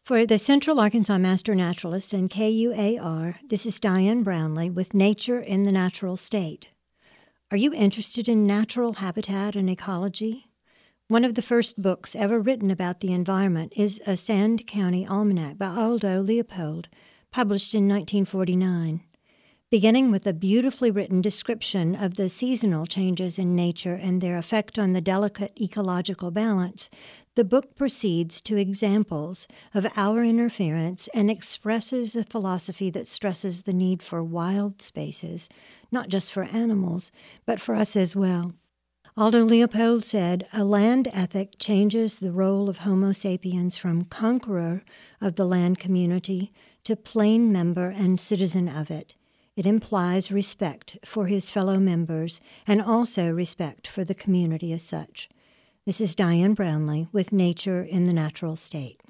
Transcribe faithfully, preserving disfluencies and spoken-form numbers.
For the Central Arkansas Master Naturalist and K U A R, this is Diane Brownlee with Nature in the Natural State. Are you interested in natural habitat and ecology? One of the first books ever written about the environment is a Sand County Almanac by Aldo Leopold, published in nineteen forty-nine. Beginning with a beautifully written description of the seasonal changes in nature and their effect on the delicate ecological balance, the book proceeds to examples of our interference and expresses a philosophy that stresses the need for wild spaces, not just for animals, but for us as well. Aldo Leopold said, "A land ethic changes the role of Homo sapiens from conqueror of the land community to plain member and citizen of it. It implies respect for his fellow members and also respect for the community as such." This is Diane Brownlee with Nature in the Natural State.